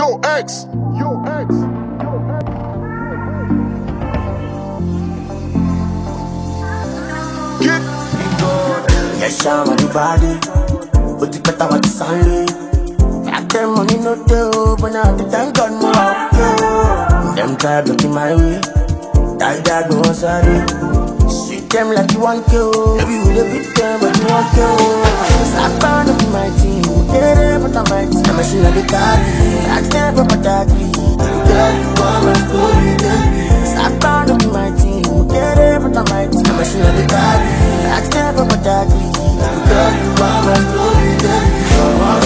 Yo, X. Get Yes, I'm on the body, but you better what it's only. Back then money no deal, but now the time gone more out. Them try blocking my way, that no sorry. Sweet them like you want to, maybe you the beat them, but you want to. Stop bound to be my team, get it, but I'm my team. I'm a machine of the car, I can't put that green. Girl, you want my story, stop bound to be my team, get it, but I'm my team. I'm a machine of the car, I can't put that green. Girl, you want my story, come on,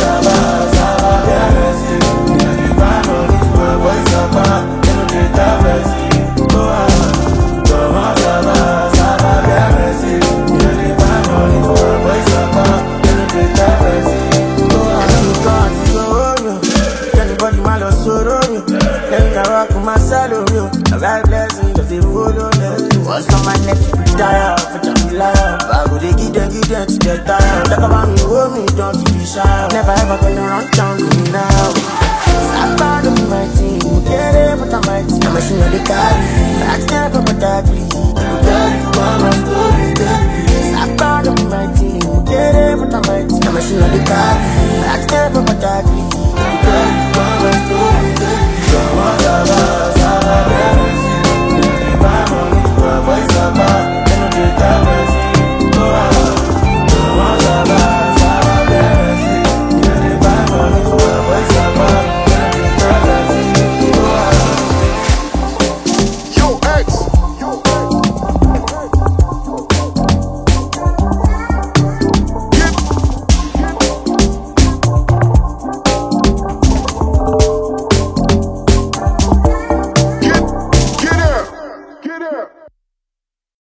what's on my neck, you retire, but I'm liar. I go they give them to get tired. Talk about me, hold me, don't keep me shy. Never ever gonna run down with me now. Stop out of my team, get it, but I'm my team. I'm a machine of the car, I can't put that green. Girl, you want my story.